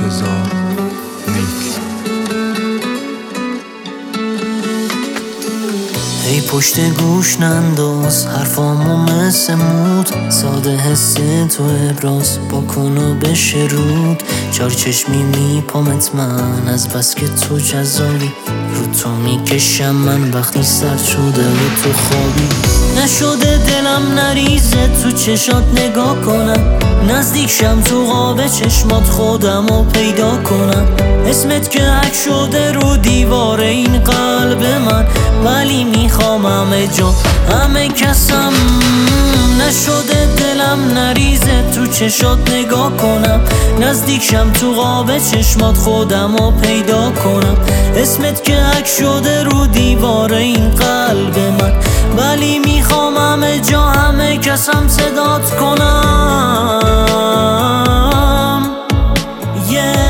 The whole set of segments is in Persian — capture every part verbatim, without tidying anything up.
مرتضی میکس. ای پشت گوش ننداز حرفامو مثل مود، ساده حس تو ابراز بکن و بشه رود. چار چشمی میپامت من از بس که تو جذابی، رو تو میکشم من وقتی سرد شده و تو خوابی. نشده دلم نریزه تو چشات نگاه کنم، نزدیک شم تو قاب چشمات خودمو پیدا کنم. اسمت که عک شده رو دیوار این قلب من، ولی میخوام همه جا همه کسم. نشده دلم نریزه تو چشات نگاه کنم، نزدیک شم تو قاب چشمات خودمو پیدا کنم. اسمت که عک شده رو دیوار این قلب من، ولی میخوام همه جا همه کسم صدات کنم. yeah.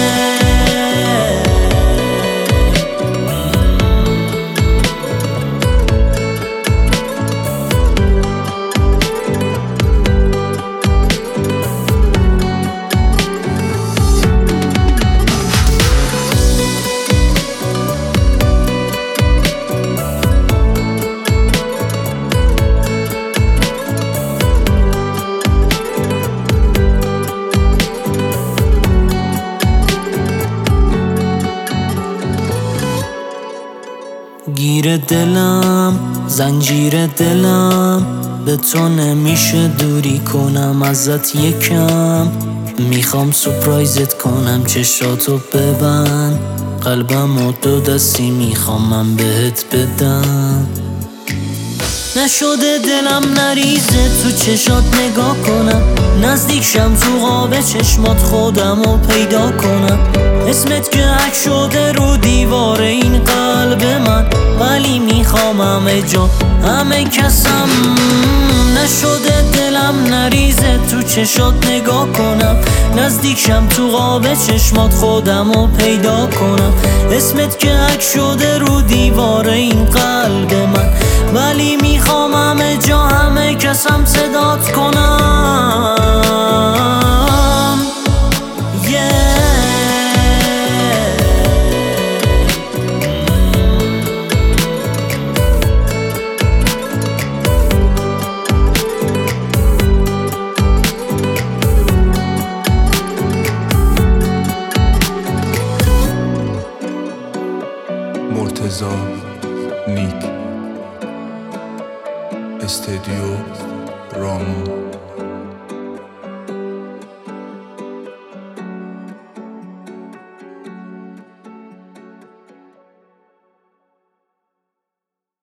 گیر دلم زنجیر دلم، به تو نمیشه دوری کنم ازت یکم. میخوام سپرایزت کنم چشاتو ببند، قلبم و دو دستی میخوام من بهت بدم. نشده دلم نریزه تو چشات نگاه کنم، نزدیک شم تو قاب چشمات خودمو پیدا کنم. اسمت که عک شده رو دیوار این قلب من، ولی میخوام همه جا همه کسم. نشده دلم نریزه تو چشات نگاه کنم، نزدیک شم تو قاب چشمات خودمو پیدا کنم. اسمت که عک شده رو دیوار این قلب من، ولی میخوام همه جا همه کسم صدات کنم. yeah. مرتضی